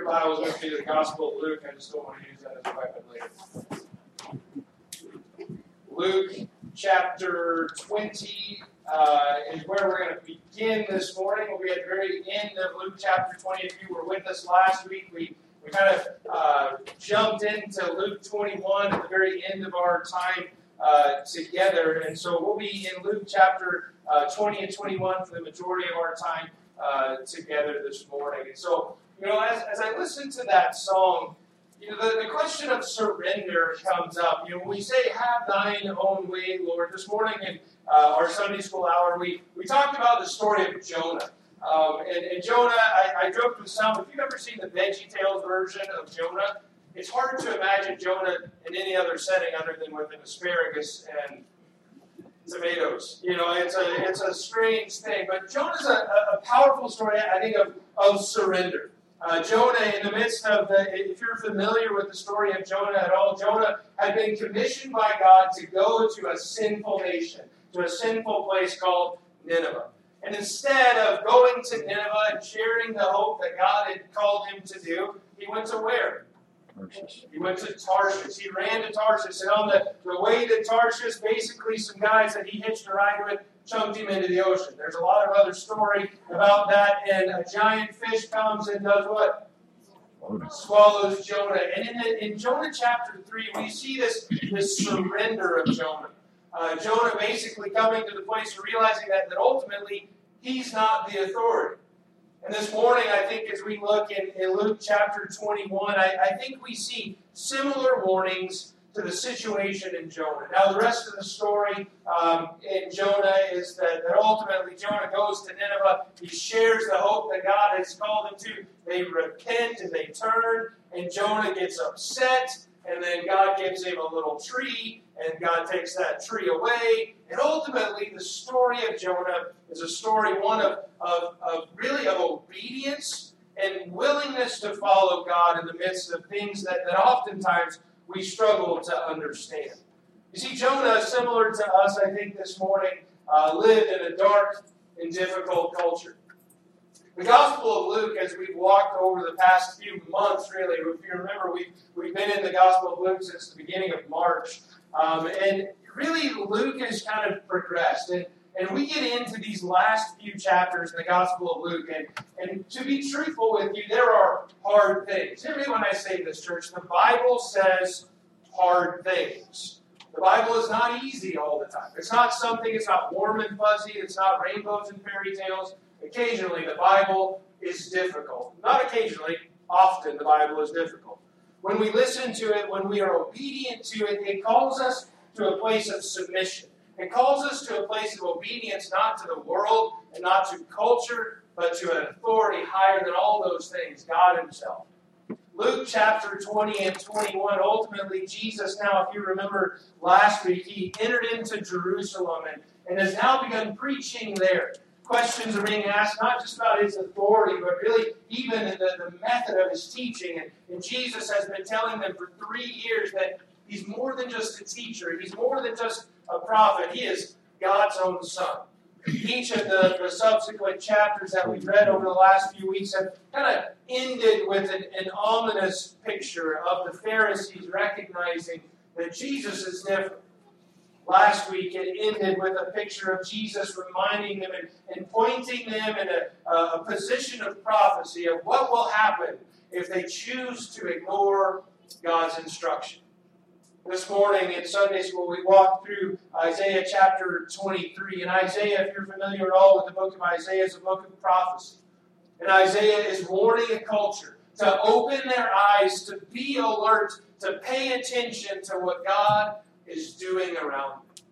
your Bibles with me to the Gospel of Luke. I just don't want to use that as a weapon later. Luke chapter 20 is where we're going to begin this morning. We'll be at the very end of Luke chapter 20. If you were with us last week, we kind of jumped into Luke 21 at the very end of our time together. And so we'll be in Luke chapter 20 and 21 for the majority of our time together this morning. And so, as I listen to that song, the question of surrender comes up. When we say, have thine own way, Lord, this morning in our Sunday school hour, we talked about the story of Jonah. And Jonah, I joked with some, if you've ever seen the VeggieTales version of Jonah, it's hard to imagine Jonah in any other setting other than with an asparagus and tomatoes. It's a strange thing. But Jonah's a powerful story, I think, of surrender. Jonah, in the midst of if you're familiar with the story of Jonah at all, Jonah had been commissioned by God to go to a sinful nation, to a sinful place called Nineveh. And instead of going to Nineveh and sharing the hope that God had called him to do, he went to where? Tarshish. He went to Tarshish. He ran to Tarshish. And on the way to Tarshish, basically some guys that he hitched a ride with chunked him into the ocean. There's a lot of other story about that. And a giant fish comes and does what? Swallows Jonah. And in Jonah chapter 3, we see this surrender of Jonah. Jonah basically coming to the place of realizing that ultimately he's not the authority. And this morning, I think as we look in Luke chapter 21, I think we see similar warnings to the situation in Jonah. Now, the rest of the story in Jonah is that ultimately Jonah goes to Nineveh. He shares the hope that God has called him to. They repent and they turn, and Jonah gets upset, and then God gives him a little tree, and God takes that tree away. And ultimately, the story of Jonah is a story, one of obedience and willingness to follow God in the midst of things that oftentimes we struggle to understand. You see, Jonah, similar to us, I think, this morning, lived in a dark and difficult culture. The Gospel of Luke, as we've walked over the past few months, really, if you remember, we've been in the Gospel of Luke since the beginning of March. And really, Luke has kind of progressed. And we get into these last few chapters in the Gospel of Luke. And to be truthful with you, there are hard things. Hear me when I say this, church. The Bible says hard things. The Bible is not easy all the time. It's not warm and fuzzy. It's not rainbows and fairy tales. Occasionally, the Bible is difficult. Not occasionally, often the Bible is difficult. When we listen to it, when we are obedient to it, it calls us to a place of submission. It calls us to a place of obedience, not to the world and not to culture, but to an authority higher than all those things, God himself. Luke chapter 20 and 21, ultimately Jesus, now if you remember last week, he entered into Jerusalem and has now begun preaching there. Questions are being asked, not just about his authority, but really even the method of his teaching. And Jesus has been telling them for 3 years that he's more than just a teacher. He's more than just a prophet. He is God's own son. Each of the subsequent chapters that we've read over the last few weeks have kind of ended with an ominous picture of the Pharisees recognizing that Jesus is different. Last week it ended with a picture of Jesus reminding them and pointing them in a position of prophecy of what will happen if they choose to ignore God's instruction. This morning in Sunday school, we walked through Isaiah chapter 23. And Isaiah, if you're familiar at all with the book of Isaiah, is a book of prophecy. And Isaiah is warning a culture to open their eyes, to be alert, to pay attention to what God is doing around them.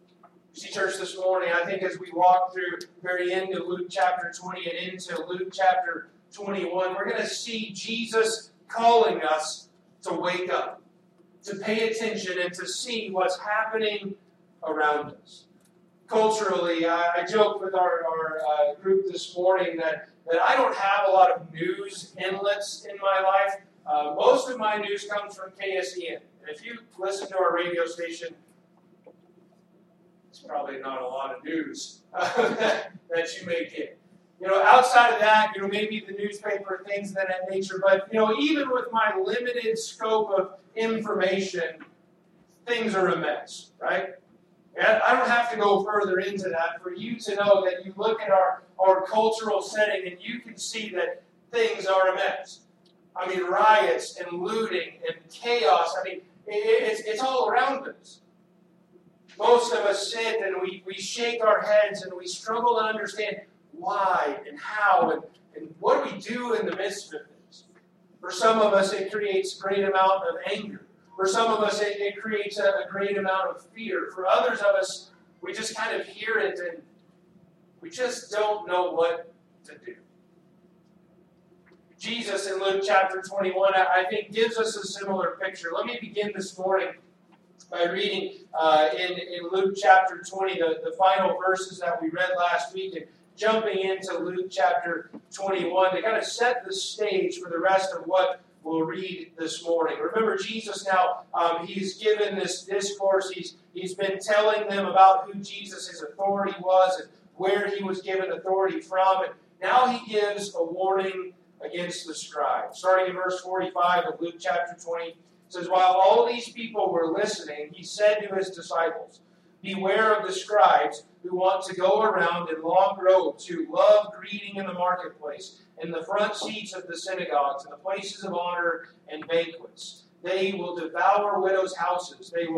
You see, church, this morning, I think as we walk through the very end of Luke chapter 20 and into Luke chapter 21, we're going to see Jesus calling us to wake up, to pay attention and to see what's happening around us. Culturally, I joked with our group this morning that I don't have a lot of news inlets in my life. Most of my news comes from KSEN. And if you listen to our radio station, it's probably not a lot of news that you may get. Outside of that, maybe the newspaper, things of that nature. But, even with my limited scope of information, things are a mess, right? And I don't have to go further into that for you to know that you look at our cultural setting and you can see that things are a mess. I mean, riots and looting and chaos. I mean, it's all around us. Most of us sit and we shake our heads and we struggle to understand why and how and what do we do in the midst of this. For some of us, it creates a great amount of anger. For some of us, it creates a great amount of fear. For others of us, we just kind of hear it and we just don't know what to do. Jesus in Luke chapter 21, I think, gives us a similar picture. Let me begin this morning by reading in Luke chapter 20, the final verses that we read last week, and jumping into Luke chapter 21 to kind of set the stage for the rest of what we'll read this morning. Remember, Jesus now, he's given this discourse. He's been telling them about who Jesus' authority was and where he was given authority from. And now he gives a warning against the scribes. Starting in verse 45 of Luke chapter 20, it says, "While all these people were listening, he said to his disciples, 'Beware of the scribes who want to go around in long robes, who love greeting in the marketplace, in the front seats of the synagogues, in the places of honor and banquets. They will devour widows' houses. They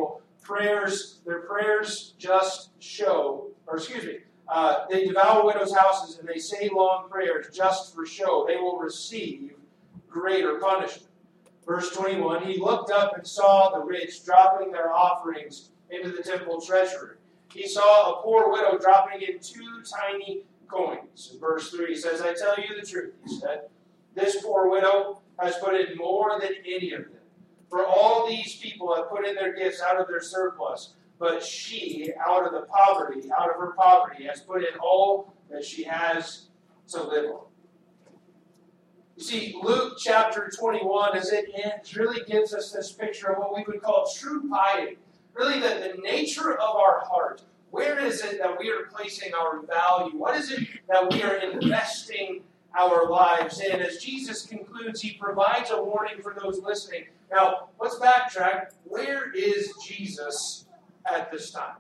devour widows' houses, and they say long prayers just for show. They will receive greater punishment.'" Verse 21, "He looked up and saw the rich dropping their offerings into the temple treasury. He saw a poor widow dropping in 2 tiny coins." In verse 3, he says, "I tell you the truth," he said, "this poor widow has put in more than any of them. For all these people have put in their gifts out of their surplus, but she, out of her poverty, has put in all that she has to live on." You see, Luke chapter 21, as it ends, really gives us this picture of what we would call true piety. Really, the nature of our heart. Where is it that we are placing our value? What is it that we are investing our lives in? As Jesus concludes, he provides a warning for those listening. Now, let's backtrack. Where is Jesus at this time?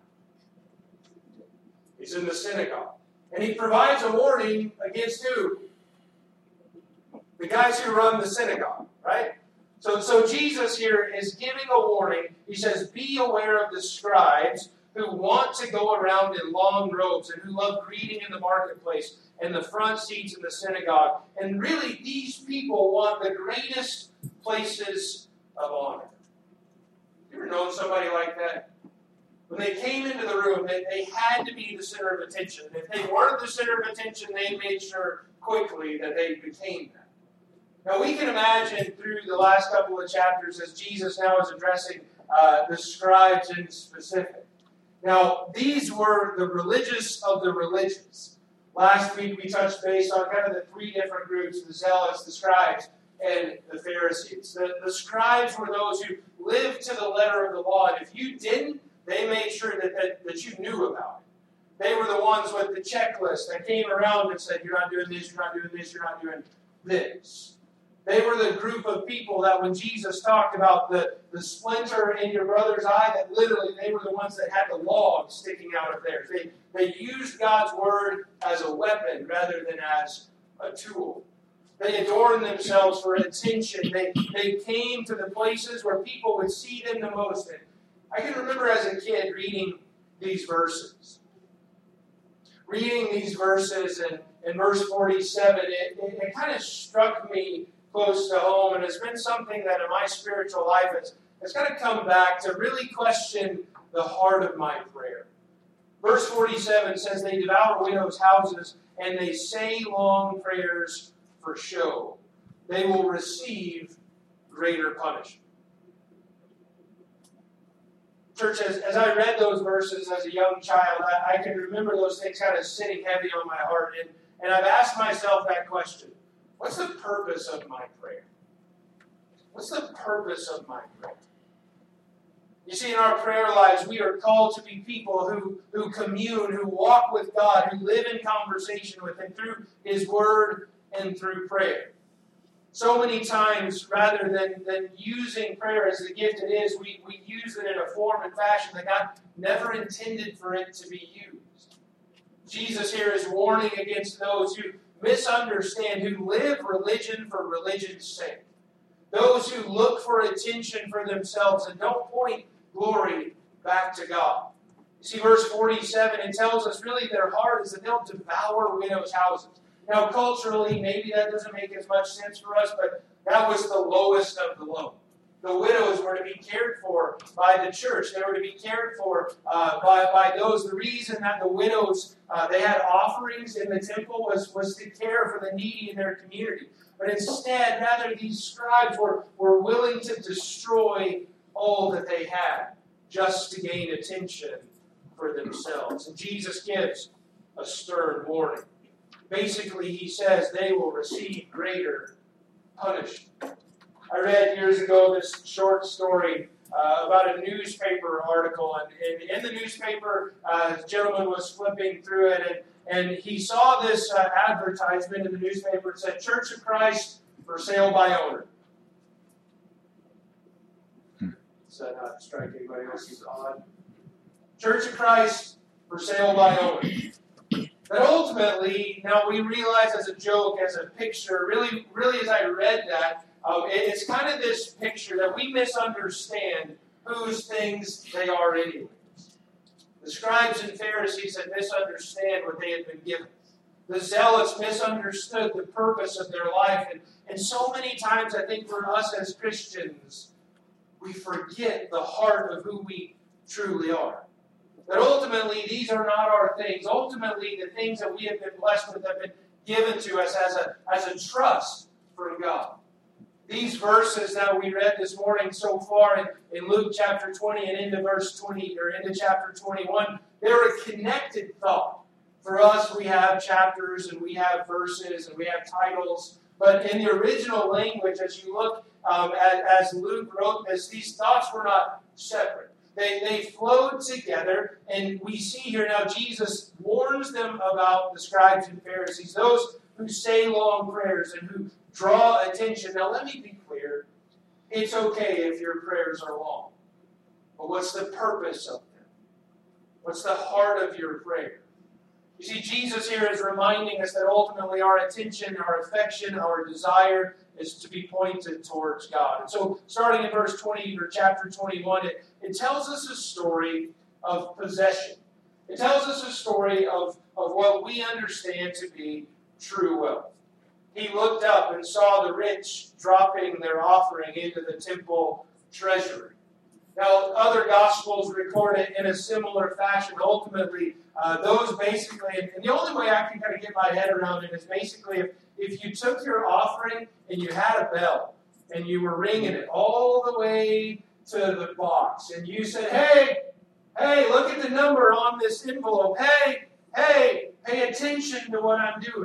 He's in the synagogue. And he provides a warning against who? The guys who run the synagogue, right? So Jesus here is giving a warning. He says, "Be aware of the scribes who want to go around in long robes and who love greeting in the marketplace and the front seats in the synagogue." And really, these people want the greatest places of honor. You ever known somebody like that? When they came into the room, they had to be the center of attention. If they weren't the center of attention, they made sure quickly that they became that. Now, we can imagine through the last couple of chapters as Jesus now is addressing the scribes in specific. Now, these were the religious of the religious. Last week, we touched base on kind of the 3 different groups, the zealots, the scribes, and the Pharisees. The scribes were those who lived to the letter of the law, and if you didn't, they made sure that you knew about it. They were the ones with the checklist that came around and said, "You're not doing this, you're not doing this, you're not doing this." They were the group of people that when Jesus talked about the splinter in your brother's eye, that literally they were the ones that had the log sticking out of theirs. They used God's word as a weapon rather than as a tool. They adorned themselves for attention. They came to the places where people would see them the most. And I can remember as a kid reading these verses. Reading these verses, and in verse 47, it kind of struck me close to home, and has been something that in my spiritual life has kind of come back to really question the heart of my prayer. Verse 47 says, "They devour widows' houses, and they say long prayers for show. They will receive greater punishment." Church, as I read those verses as a young child, I can remember those things kind of sitting heavy on my heart, and I've asked myself that question. What's the purpose of my prayer? What's the purpose of my prayer? You see, in our prayer lives, we are called to be people who commune, who walk with God, who live in conversation with Him through His Word and through prayer. So many times, rather than using prayer as the gift it is, we use it in a form and fashion that God never intended for it to be used. Jesus here is warning against those who misunderstand, who live religion for religion's sake. Those who look for attention for themselves and don't point glory back to God. You see, verse 47, it tells us really their heart is that they'll devour widows' houses. Now, culturally, maybe that doesn't make as much sense for us, but that was the lowest of the low. The widows were to be cared for by the church. They were to be cared for by those. The reason that the widows, they had offerings in the temple was to care for the needy in their community. But instead, rather, these scribes were willing to destroy all that they had just to gain attention for themselves. And Jesus gives a stern warning. Basically, he says they will receive greater punishment. I read years ago this short story about a newspaper article, and in the newspaper, a gentleman was flipping through it, and he saw this advertisement in the newspaper. It said, "Church of Christ for sale by owner." Does that not strike anybody else as odd? Church of Christ for sale by owner. But ultimately, now we realize as a joke, as a picture, really as I read that, it's kind of this picture that we misunderstand whose things they are anyways. The scribes and Pharisees had misunderstood what they had been given. The zealots misunderstood the purpose of their life. And so many times, I think for us as Christians, we forget the heart of who we truly are. That ultimately, these are not our things. Ultimately, the things that we have been blessed with have been given to us as a trust from God. These verses that we read this morning so far in Luke chapter 20 and into verse 20 or into chapter 21, they're a connected thought. For us, we have chapters and we have verses and we have titles. But in the original language, as you look as Luke wrote this, these thoughts were not separate. They flowed together, and we see here now Jesus warns them about the scribes and Pharisees, those who say long prayers and who draw attention. Now let me be clear. It's okay if your prayers are long. But what's the purpose of them? What's the heart of your prayer? You see, Jesus here is reminding us that ultimately our attention, our affection, our desire is to be pointed towards God. And so starting in verse 20 or chapter 21, it tells us a story of possession. It tells us a story of what we understand to be true wealth. He looked up and saw the rich dropping their offering into the temple treasury. Now, other Gospels record it in a similar fashion. Ultimately, those basically, and the only way I can kind of get my head around it is basically if you took your offering and you had a bell and you were ringing it all the way to the box and you said, hey, look at the number on this envelope. Hey, pay attention to what I'm doing.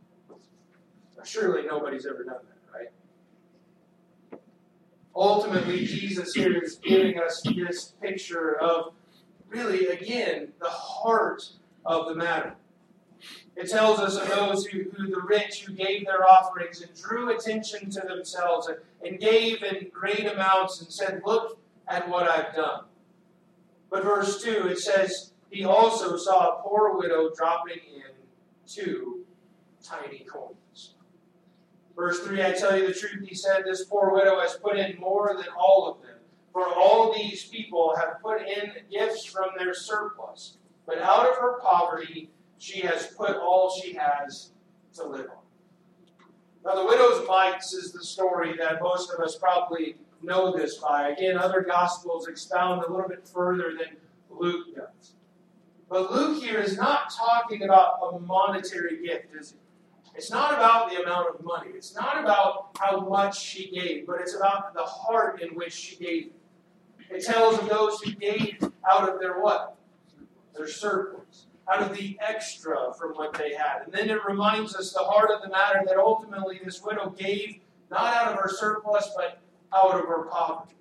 Surely nobody's ever done that, right? Ultimately, Jesus here is giving us this picture of really, again, the heart of the matter. It tells us of those who the rich who gave their offerings and drew attention to themselves and gave in great amounts and said, "Look at what I've done." But verse 2, it says, he also saw a poor widow dropping in 2 tiny coins. Verse 3, I tell you the truth, he said, this poor widow has put in more than all of them. For all these people have put in gifts from their surplus. But out of her poverty, she has put all she has to live on. Now, the widow's mites is the story that most of us probably know this by. Again, other Gospels expound a little bit further than Luke does. But Luke here is not talking about a monetary gift, is he? It's not about the amount of money. It's not about how much she gave, but it's about the heart in which she gave it. It tells of those who gave out of their what? Their surplus. Out of the extra from what they had. And then it reminds us the heart of the matter that ultimately this widow gave not out of her surplus, but out of her poverty.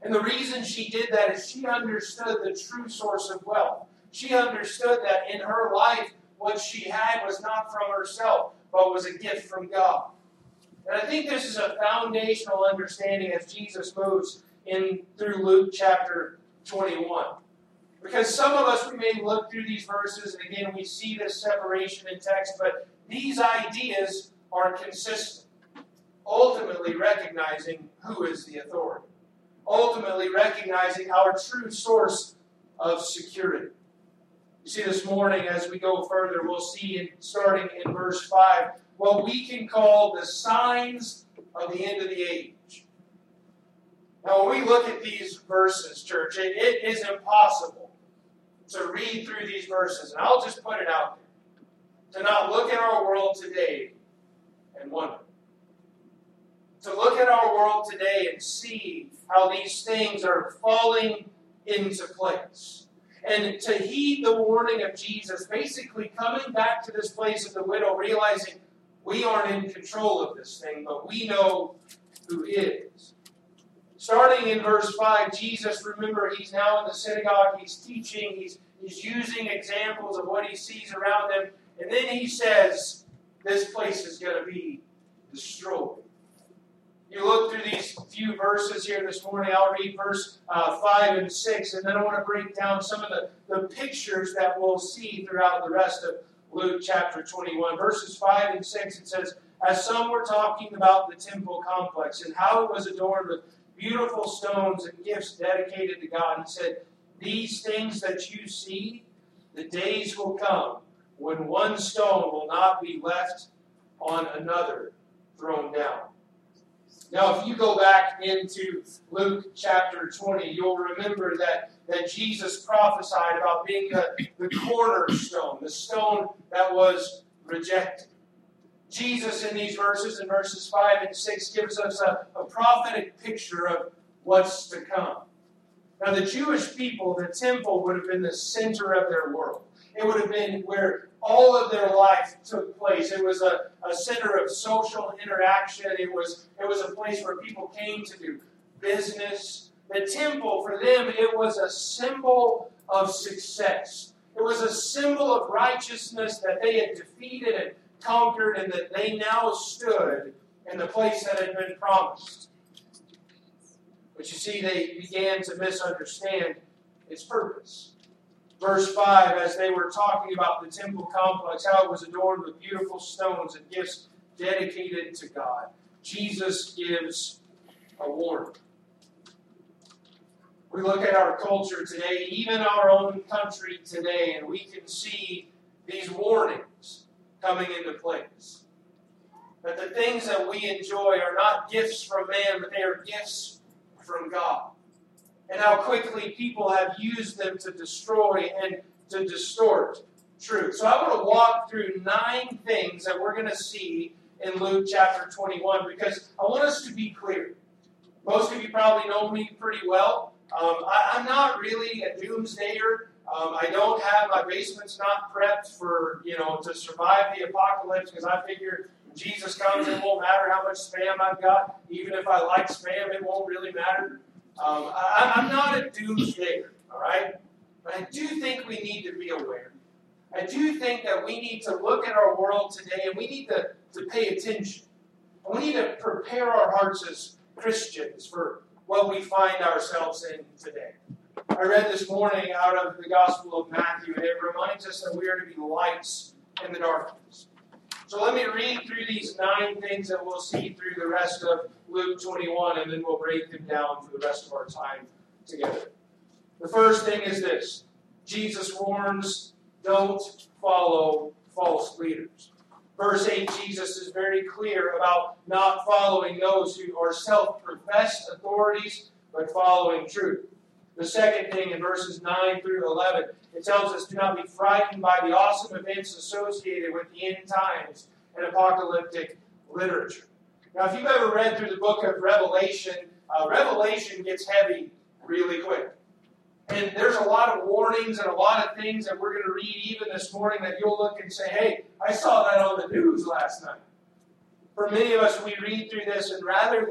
And the reason she did that is she understood the true source of wealth. She understood that in her life, what she had was not from herself, but was a gift from God. And I think this is a foundational understanding as Jesus moves in through Luke chapter 21. Because some of us, we may look through these verses, and again, we see this separation in text, but these ideas are consistent. Ultimately recognizing who is the authority. Ultimately recognizing our true source of security. You see, this morning, as we go further, we'll see, starting in verse 5, what we can call the signs of the end of the age. Now, when we look at these verses, church, it is impossible to read through these verses, and I'll just put it out there, to not look at our world today and wonder. To look at our world today and see how these things are falling into place. And to heed the warning of Jesus, basically coming back to this place of the widow, realizing we aren't in control of this thing, but we know who is. Starting in verse 5, Jesus, remember, he's now in the synagogue, he's teaching, he's using examples of what he sees around him, and then he says, this place is going to be destroyed. You look through these few verses here this morning. I'll read verse 5 and 6, and then I want to break down some of the pictures that we'll see throughout the rest of Luke chapter 21. Verses 5 and 6, it says, as some were talking about the temple complex and how it was adorned with beautiful stones and gifts dedicated to God, he said, these things that you see, the days will come when one stone will not be left on another thrown down. Now, if you go back into Luke chapter 20, you'll remember that Jesus prophesied about being the cornerstone, the stone that was rejected. Jesus, in these verses, in verses 5 and 6, gives us a prophetic picture of what's to come. Now, the Jewish people, the temple would have been the center of their world. It would have been where all of their life took place. It was a center of social interaction. It was a place where people came to do business. The temple, for them, it was a symbol of success. It was a symbol of righteousness that they had defeated and conquered, and that they now stood in the place that had been promised. But you see, they began to misunderstand its purpose. Verse 5, as they were talking about the temple complex, how it was adorned with beautiful stones and gifts dedicated to God, Jesus gives a warning. We look at our culture today, even our own country today, and we can see these warnings coming into place. That the things that we enjoy are not gifts from man, but they are gifts from God. And how quickly people have used them to destroy and to distort truth. So I want to walk through 9 things that we're going to see in Luke chapter 21, because I want us to be clear. Most of you probably know me pretty well. I'm not really a doomsdayer. I don't have, my basement's not prepped for, to survive the apocalypse, because I figure when Jesus comes, it won't matter how much spam I've got. Even if I like spam, it won't really matter. I'm not a doomsdayer, all right? But I do think we need to be aware. I do think that we need to look at our world today, and we need to pay attention. And we need to prepare our hearts as Christians for what we find ourselves in today. I read this morning out of the Gospel of Matthew, and it reminds us that we are to be lights in the darkness. So let me read through these 9 things that we'll see through the rest of Luke 21, and then we'll break them down for the rest of our time together. The first thing is this. Jesus warns, don't follow false leaders. Verse 8, Jesus is very clear about not following those who are self-professed authorities, but following truth. The second thing in verses 9 through 11, it tells us, do not be frightened by the awesome events associated with the end times and apocalyptic literature. Now, if you've ever read through the book of Revelation, Revelation gets heavy really quick. And there's a lot of warnings and a lot of things that we're going to read even this morning that you'll look and say, hey, I saw that on the news last night. For many of us, we read through this, and rather than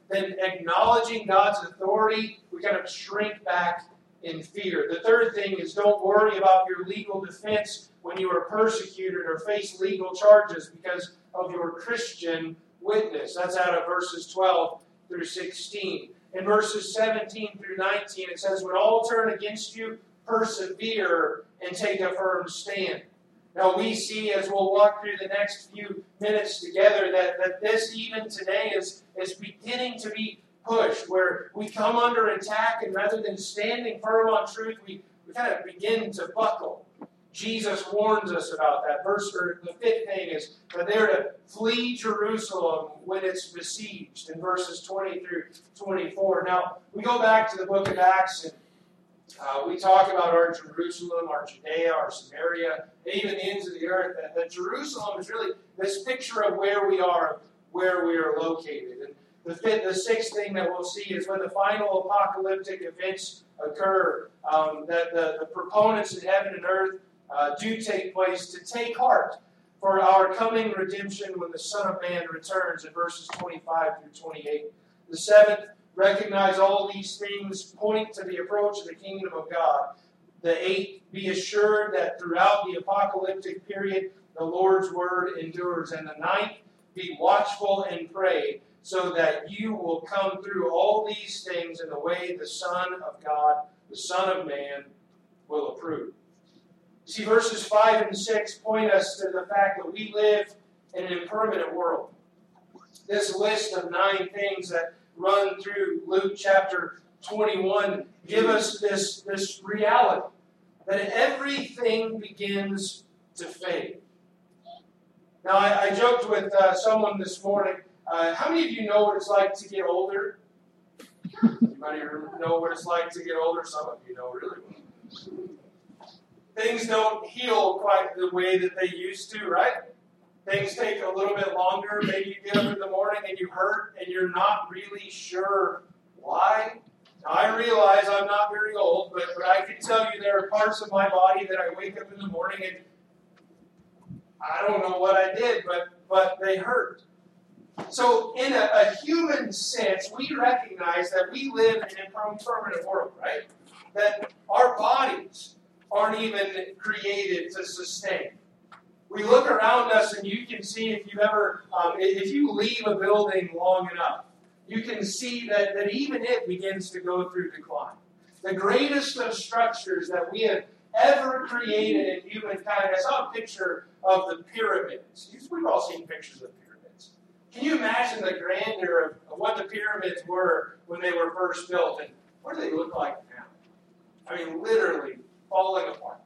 than acknowledging God's authority, we kind of shrink back in fear. The third thing is don't worry about your legal defense when you are persecuted or face legal charges because of your Christian witness. That's out of verses 12 through 16. In verses 17 through 19, it says, when all turn against you, persevere and take a firm stand. Now we see, as we'll walk through the next few minutes together, that this even today is beginning to be pushed, where we come under attack, and rather than standing firm on truth, we kind of begin to buckle. Jesus warns us about that. The fifth thing is that they're to flee Jerusalem when it's besieged in verses 20 through 24. Now, we go back to the book of Acts, and we talk about our Jerusalem, our Judea, our Samaria, even the ends of the earth. That Jerusalem is really this picture of where we are located. And the sixth thing that we'll see is when the final apocalyptic events occur, that the proponents in heaven and earth do take place, to take heart for our coming redemption when the Son of Man returns in verses 25 through 28. The seventh, recognize all these things point to the approach of the kingdom of God. The eighth, be assured that throughout the apocalyptic period, the Lord's word endures. And the ninth, be watchful and pray so that you will come through all these things in the way the Son of God, the Son of Man, will approve. See, verses 5 and 6 point us to the fact that we live in an impermanent world. This list of 9 things that run through Luke chapter 21 give us this reality that everything begins to fade. Now, I joked with someone this morning. How many of you know what it's like to get older? Anybody know what it's like to get older? Some of you know really well. Things don't heal quite the way that they used to, right? Things take a little bit longer. Maybe you get up in the morning and you hurt and you're not really sure why. Now, I realize I'm not very old, but I can tell you there are parts of my body that I wake up in the morning and I don't know what I did, but they hurt. So in a human sense, we recognize that we live in an impermanent world, right? That our bodies aren't even created to sustain. We look around us and you can see if you leave a building long enough, you can see that even it begins to go through decline. The greatest of structures that we have ever created in humankind. I saw a picture of the pyramids. We've all seen pictures of pyramids. Can you imagine the grandeur of what the pyramids were when they were first built? And what do they look like now? I mean, literally falling apart.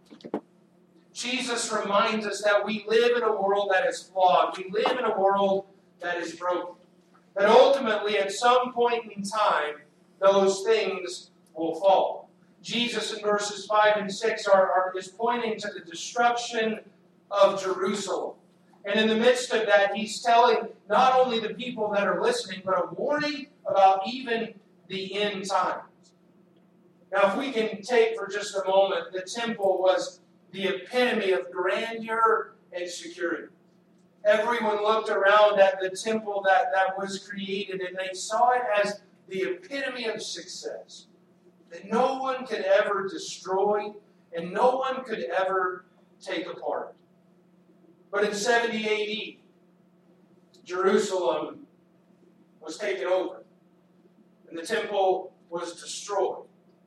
Jesus reminds us that we live in a world that is flawed. We live in a world that is broken. That ultimately, at some point in time, those things will fall. Jesus in verses 5 and 6 is pointing to the destruction of Jerusalem. And in the midst of that, he's telling not only the people that are listening, but a warning about even the end times. Now, if we can take for just a moment, the temple was the epitome of grandeur and security. Everyone looked around at the temple that was created, and they saw it as the epitome of success. That no one could ever destroy, and no one could ever take apart. But in 70 A.D., Jerusalem was taken over, and the temple was destroyed.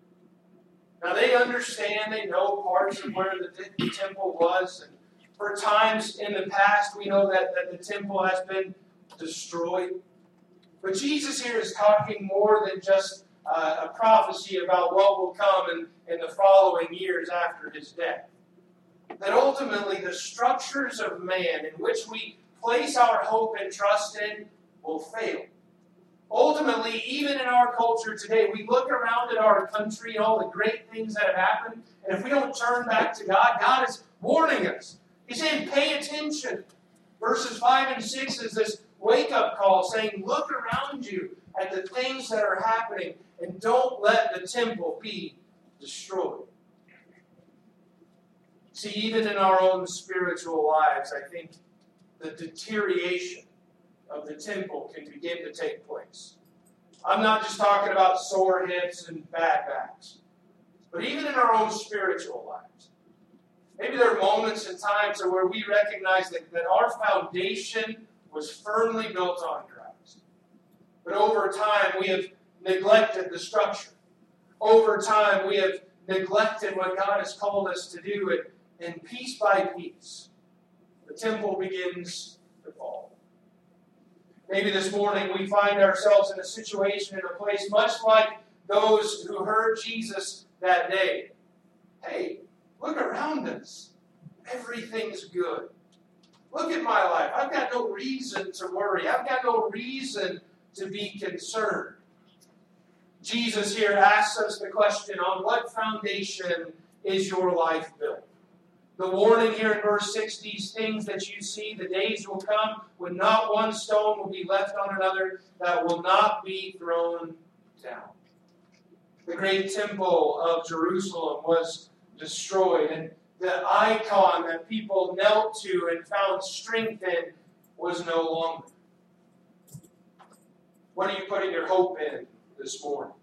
Now they understand, they know parts of where the temple was, and for times in the past we know that the temple has been destroyed. But Jesus here is talking more than just a prophecy about what will come in the following years after his death. That ultimately the structures of man in which we place our hope and trust in will fail. Ultimately, even in our culture today, we look around at our country and all the great things that have happened, and if we don't turn back to God, God is warning us. He's saying, pay attention. Verses 5 and 6 is this wake-up call saying, look around you at the things that are happening, and don't let the temple be destroyed. See, even in our own spiritual lives, I think the deterioration of the temple can begin to take place. I'm not just talking about sore hips and bad backs, but even in our own spiritual lives. Maybe there are moments and times where we recognize that our foundation was firmly built on Christ. But over time, we have neglected the structure. Over time, we have neglected what God has called us to do, and piece by piece, the temple begins to fall. Maybe this morning we find ourselves in a situation, in a place much like those who heard Jesus that day. Hey, look around us. Everything's good. Look at my life. I've got no reason to worry. I've got no reason to be concerned. Jesus here asks us the question, on what foundation is your life built? The warning here in verse 6, these things that you see, the days will come when not one stone will be left on another that will not be thrown down. The great temple of Jerusalem was destroyed, and the icon that people knelt to and found strength in was no longer. What are you putting your hope in this morning?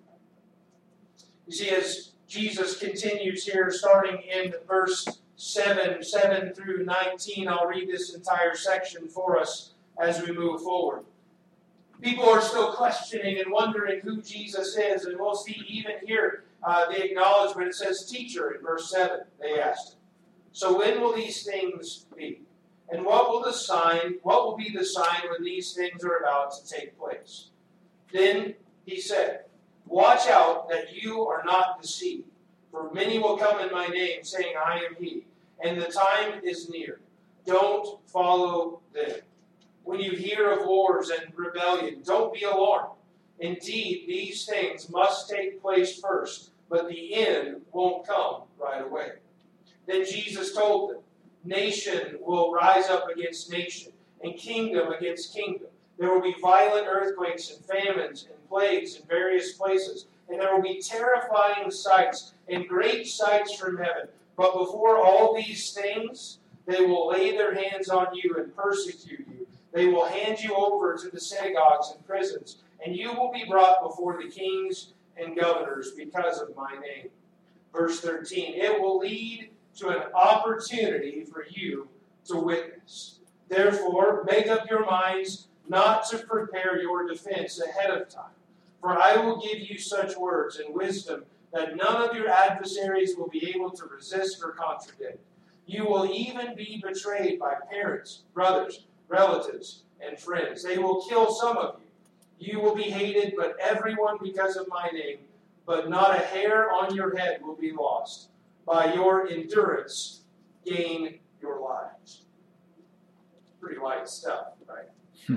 You see, as Jesus continues here, starting in verse 7 through 19, I'll read this entire section for us as we move forward. People are still questioning and wondering who Jesus is, and we'll see even here the acknowledgement. It says, teacher, in verse 7, they asked him. So when will these things be? And what will be the sign when these things are about to take place? Then he said, watch out that you are not deceived, for many will come in my name, saying, I am he, and the time is near. Don't follow them. When you hear of wars and rebellion, don't be alarmed. Indeed, these things must take place first, but the end won't come right away. Then Jesus told them, nation will rise up against nation, and kingdom against kingdom. There will be violent earthquakes and famines and plagues in various places, and there will be terrifying sights and great sights from heaven. But before all these things, they will lay their hands on you and persecute you. They will hand you over to the synagogues and prisons, and you will be brought before the kings and governors because of my name. Verse 13, it will lead to an opportunity for you to witness. Therefore, make up your minds not to prepare your defense ahead of time. For I will give you such words and wisdom that none of your adversaries will be able to resist or contradict. You will even be betrayed by parents, brothers, relatives, and friends. They will kill some of you. You will be hated, but everyone because of my name. But not a hair on your head will be lost. By your endurance, gain your lives. Pretty light stuff, right?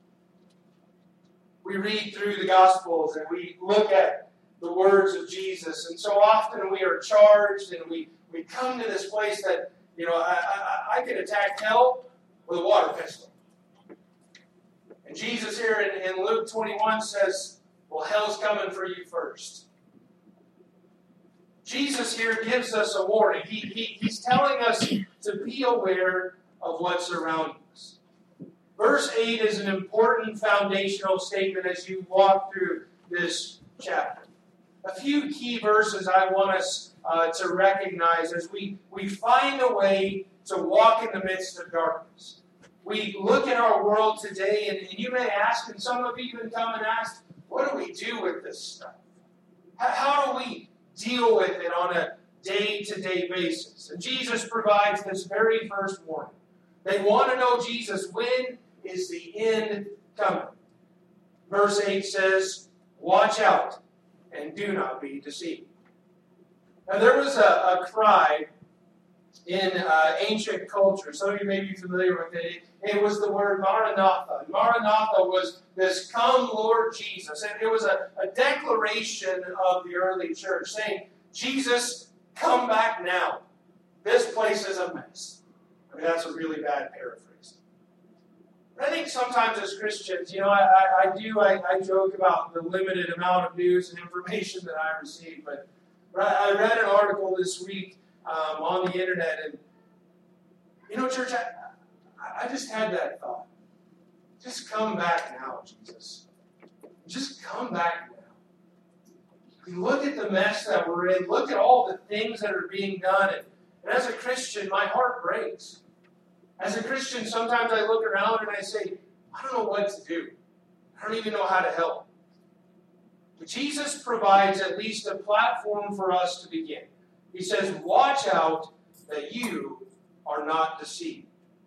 We read through the Gospels and we look at the words of Jesus, and so often we are charged and we come to this place that, I can attack hell with a water pistol. And Jesus here in Luke 21 says, well, hell's coming for you first. Jesus here gives us a warning. He's telling us to be aware of what's around us. Verse 8 is an important foundational statement as you walk through this chapter. A few key verses I want us to recognize as we find a way to walk in the midst of darkness. We look at our world today, and you may ask, and some have even come and asked, what do we do with this stuff? How do we deal with it on a day-to-day basis? And Jesus provides this very first warning. They want to know, Jesus, when is the end coming? Verse 8 says, watch out and do not be deceived. Now there was a cry in ancient culture. Some of you may be familiar with it. It was the word Maranatha. Maranatha was this, come Lord Jesus. And it was a declaration of the early church saying, Jesus, come back now. This place is a mess. I mean, that's a really bad paraphrase. But I think sometimes as Christians, I joke about the limited amount of news and information that I receive. But I read an article this week on the internet, and, church, I just had that thought. Just come back now, Jesus. just come back now. Look at the mess that we're in. Look at all the things that are being done. And as a Christian, my heart breaks. As a Christian, sometimes I look around and I say, I don't know what to do. I don't even know how to help. But Jesus provides at least a platform for us to begin. He says, watch out that you are not deceived.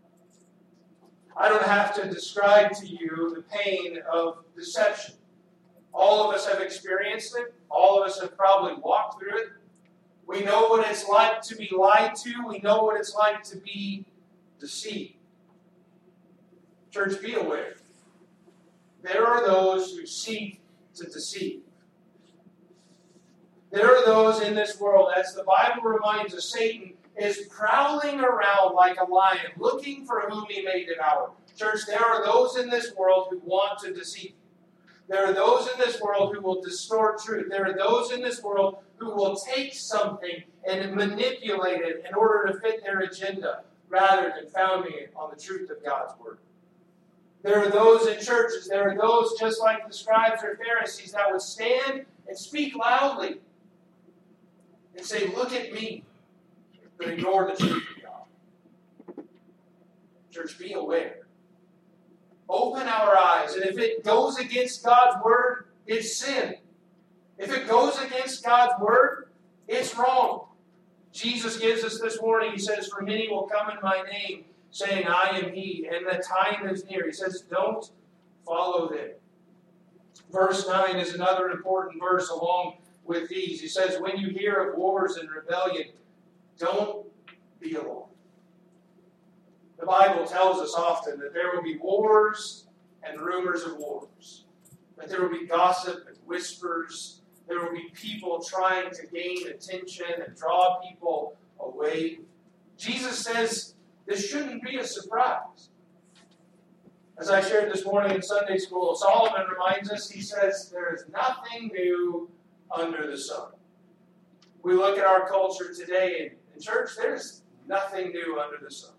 I don't have to describe to you the pain of deception. All of us have experienced it. All of us have probably walked through it. We know what it's like to be lied to. We know what it's like to be deceived. Church, be aware. There are those who seek to deceive. There are those in this world, as the Bible reminds us, Satan is prowling around like a lion, looking for whom he may devour. Church, there are those in this world who want to deceive you. There are those in this world who will distort truth. There are those in this world who will take something and manipulate it in order to fit their agenda, rather than founding it on the truth of God's Word. There are those in churches, there are those just like the scribes or Pharisees that would stand and speak loudly and say, look at me, but ignore the truth of God. Church, be aware. Open our eyes, and if it goes against God's Word, it's sin. If it goes against God's Word, it's wrong. Jesus gives us this warning. He says, for many will come in my name, saying, I am he, and the time is near. He says, don't follow them. Verse 9 is another important verse along with these. He says, when you hear of wars and rebellion, don't be alarmed. The Bible tells us often that there will be wars and rumors of wars. That there will be gossip and whispers. There will be people trying to gain attention and draw people away. Jesus says this shouldn't be a surprise. As I shared this morning in Sunday school, Solomon reminds us, he says, there is nothing new under the sun. We look at our culture today in church, there's nothing new under the sun.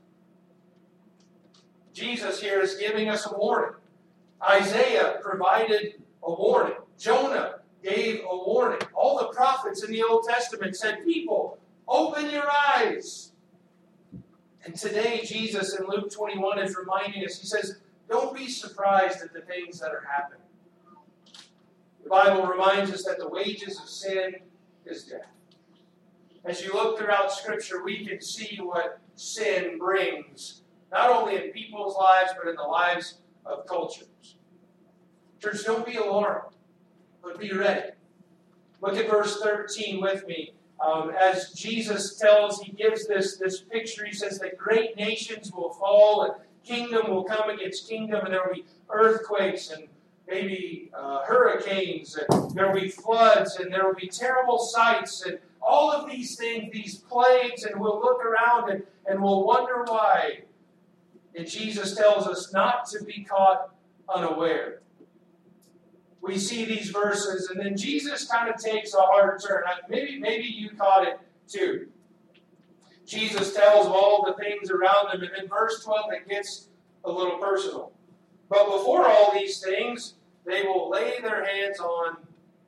Jesus here is giving us a warning. Isaiah provided a warning. Jonah gave a warning. All the prophets in the Old Testament said, people, open your eyes. And today, Jesus in Luke 21 is reminding us, he says, don't be surprised at the things that are happening. The Bible reminds us that the wages of sin is death. As you look throughout Scripture, we can see what sin brings, not only in people's lives, but in the lives of cultures. Church, don't be alarmed, but be ready. Look at verse 13 with me. As Jesus tells, he gives this picture. He says that great nations will fall and kingdom will come against kingdom, and there will be earthquakes and maybe hurricanes, and there will be floods, and there will be terrible sights, and all of these things, these plagues, and we'll look around and we'll wonder why. And Jesus tells us not to be caught unaware. We see these verses, and then Jesus kind of takes a hard turn. Maybe you caught it too. Jesus tells of all the things around him, and in verse 12 it gets a little personal. But before all these things, they will lay their hands on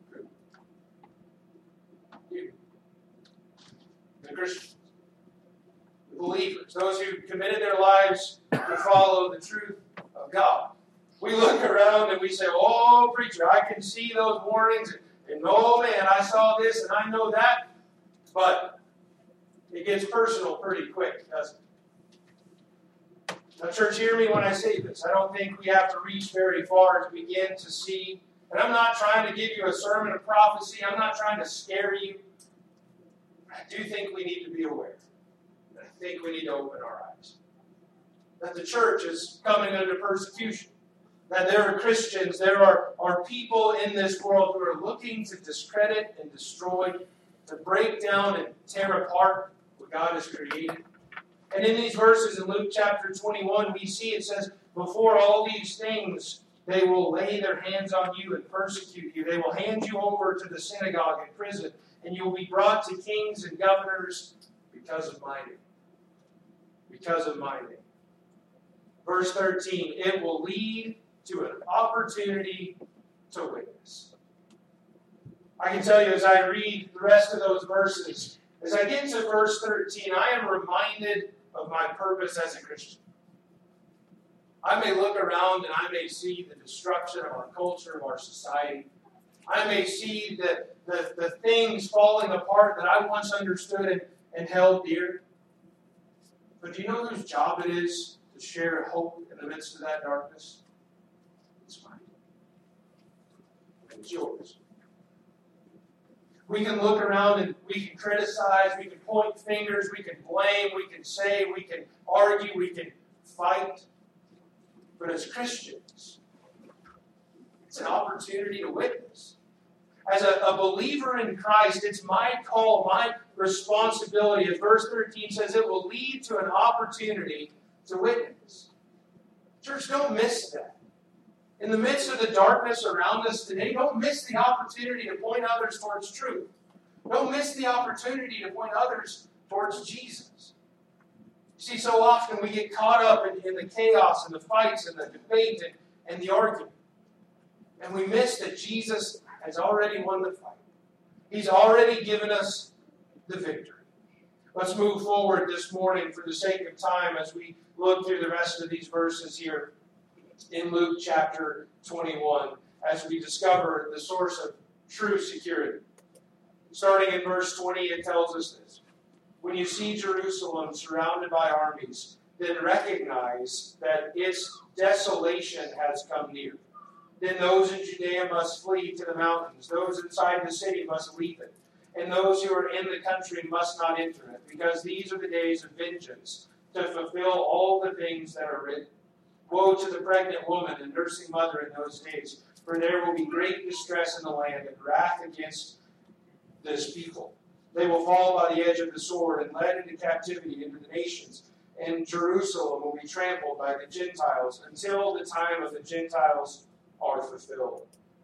you. The Christians, the believers, those who committed their lives to follow the truth of God. We look around and we say, oh, preacher, I can see those warnings, and oh man, I saw this and I know that. But it gets personal pretty quick, doesn't it? Now, church, hear me when I say this. I don't think we have to reach very far to begin to see. And I'm not trying to give you a sermon of prophecy. I'm not trying to scare you. I do think we need to be aware. I think we need to open our eyes. That the church is coming under persecution. That there are Christians, there are people in this world who are looking to discredit and destroy, to break down and tear apart what God has created. And in these verses in Luke chapter 21, we see it says, before all these things, they will lay their hands on you and persecute you. They will hand you over to the synagogue and prison, and you will be brought to kings and governors because of my name. Because of my name. Verse 13, it will lead to an opportunity to witness. I can tell you as I read the rest of those verses, as I get to verse 13, I am reminded of my purpose as a Christian. I may look around and I may see the destruction of our culture, of our society. I may see the things falling apart that I once understood and held dear. But do you know whose job it is to share hope in the midst of that darkness? It's mine. It's yours. We can look around and we can criticize, we can point fingers, we can blame, we can say, we can argue, we can fight. But as Christians, it's an opportunity to witness. As a believer in Christ, it's my call, my responsibility. As verse 13 says, it will lead to an opportunity to witness. Church, don't miss that. In the midst of the darkness around us today, don't miss the opportunity to point others towards truth. Don't miss the opportunity to point others towards Jesus. See, so often we get caught up in the chaos and the fights and the debate and the argument. And we miss that Jesus has already won the fight. He's already given us the victory. Let's move forward this morning for the sake of time as we look through the rest of these verses here in Luke chapter 21 as we discover the source of true security. Starting in verse 20, it tells us this. When you see Jerusalem surrounded by armies, then recognize that its desolation has come near. Then those in Judea must flee to the mountains. Those inside the city must leave it. And those who are in the country must not enter it, because these are the days of vengeance, to fulfill all the things that are written. Woe to the pregnant woman and nursing mother in those days, for there will be great distress in the land and wrath against this people. They will fall by the edge of the sword and led into captivity into the nations. And Jerusalem will be trampled by the Gentiles until the time of the Gentiles are fulfilled.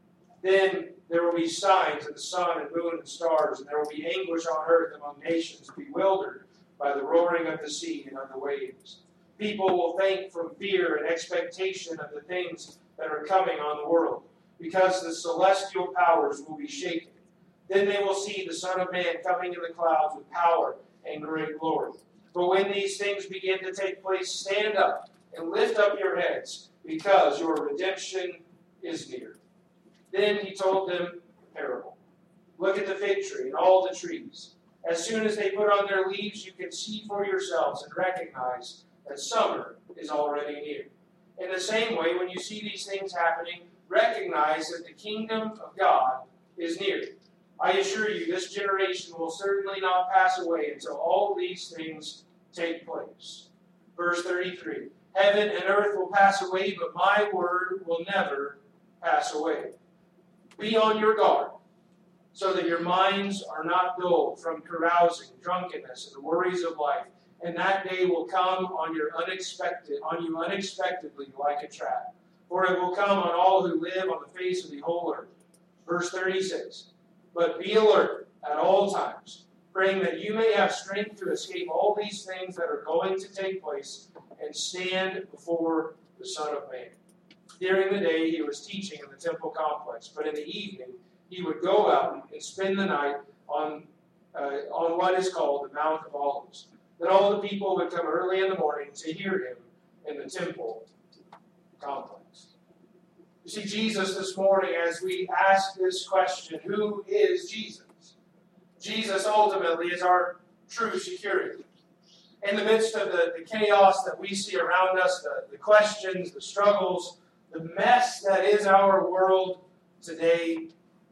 Then there will be signs in the sun and moon and stars, and there will be anguish on earth among nations, bewildered by the roaring of the sea and of the waves. People will faint from fear and expectation of the things that are coming on the world, because the celestial powers will be shaken. Then they will see the Son of Man coming in the clouds with power and great glory. But when these things begin to take place, stand up and lift up your heads, because your redemption is near. Then he told them a parable. Look at the fig tree and all the trees. As soon as they put on their leaves, you can see for yourselves and recognize that summer is already near. In the same way, when you see these things happening, recognize that the kingdom of God is near. I assure you, this generation will certainly not pass away until all these things take place. Verse 33, heaven and earth will pass away, but my word will never pass away. Be on your guard, so that your minds are not dulled from carousing, drunkenness, and the worries of life. And that day will come on you unexpectedly like a trap. For it will come on all who live on the face of the whole earth. Verse 36. But be alert at all times, praying that you may have strength to escape all these things that are going to take place and stand before the Son of Man. During the day he was teaching in the temple complex, but in the evening he would go out and spend the night on what is called the Mount of Olives. Then all the people would come early in the morning to hear him in the temple complex. You see, Jesus this morning, as we ask this question, who is Jesus? Jesus ultimately is our true security. In the midst of the chaos that we see around us, the questions, the struggles, the mess that is our world today,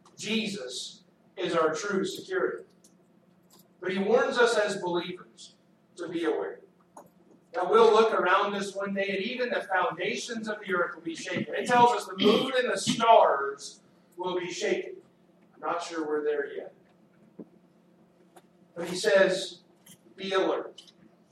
Jesus is our true security. But he warns us as believers to be aware. Now we'll look around us one day and even the foundations of the earth will be shaken. It tells us the moon and the stars will be shaken. I'm not sure we're there yet. But he says, be alert.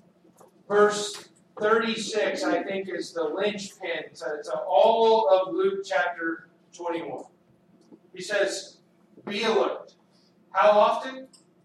Verse 36, I think, is the linchpin to all of Luke chapter 21. He says, be alert. How often?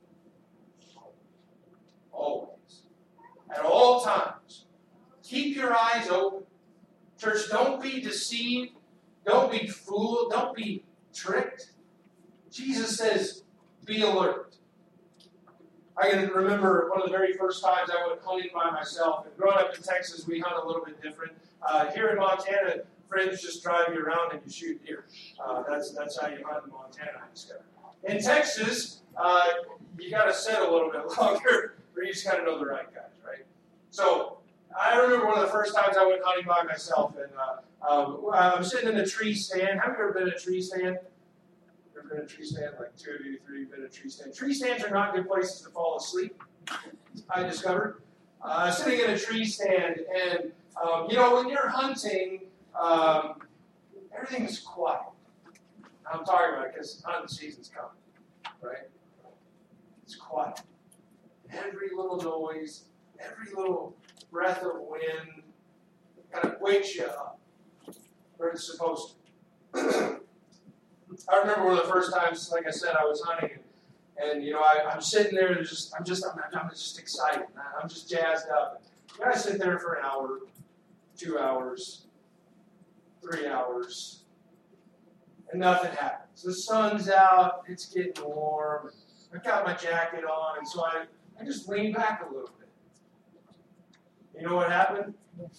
Always. At all times. Keep your eyes open. Church, don't be deceived Don't be fooled. Don't be tricked. Jesus says, be alert. I can remember one of the very first times I went hunting by myself. And growing up in Texas, we hunt a little bit different. Here in Montana, friends just drive you around and you shoot deer. That's how you hunt in Montana, I discovered. In Texas, you got to sit a little bit longer, or you just got to know the right guys, right? So I remember one of the first times I went hunting by myself, and I'm sitting in a tree stand. Have you ever been in a tree stand? Ever been in a tree stand? Like 2 of you, 3 of you been in a tree stand. Tree stands are not good places to fall asleep, I discovered. Sitting in a tree stand, and when you're hunting, everything's quiet. I'm talking about it because hunting season's coming, right? It's quiet. Every little noise, every little breath of wind kind of wakes you up where it's supposed to. I remember one of the first times, like I said, I was hunting, and I'm sitting there, I'm just excited. I'm just jazzed up. And I sit there for an hour, 2 hours, 3 hours, and nothing happens. The sun's out, it's getting warm, I've got my jacket on, and so I just lean back a little bit. You know what happened?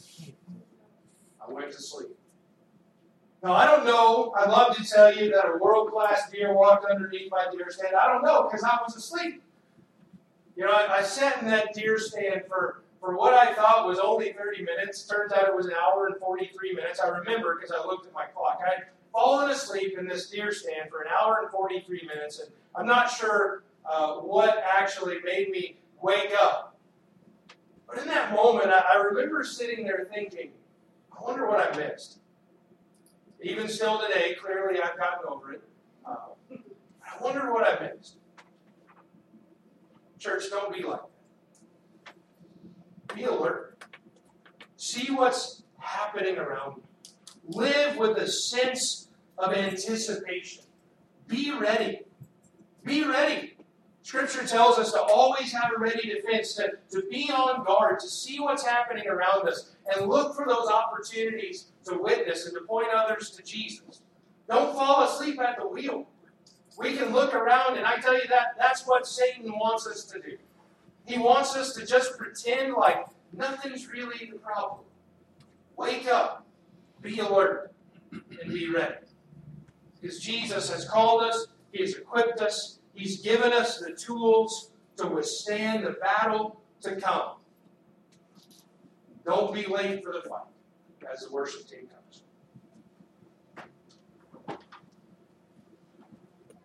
I went to sleep. Now, I don't know. I'd love to tell you that a world-class deer walked underneath my deer stand. I don't know, because I was asleep. I sat in that deer stand for what I thought was only 30 minutes. Turns out it was an hour and 43 minutes. I remember because I looked at my clock. I'd fallen asleep in this deer stand for an hour and 43 minutes, and I'm not sure what actually made me wake up. But in that moment, I remember sitting there thinking, I wonder what I missed. Even still today, clearly I've gotten over it. I wonder what I missed. Church, don't be like that. Be alert. See what's happening around you. Live with a sense of anticipation. Be ready. Be ready. Scripture tells us to always have a ready defense, to be on guard, to see what's happening around us, and look for those opportunities to witness and to point others to Jesus. Don't fall asleep at the wheel. We can look around, and I tell you that's what Satan wants us to do. He wants us to just pretend like nothing's really the problem. Wake up, be alert, and be ready. Because Jesus has called us, He has equipped us, He's given us the tools to withstand the battle to come. Don't be late for the fight as the worship team comes.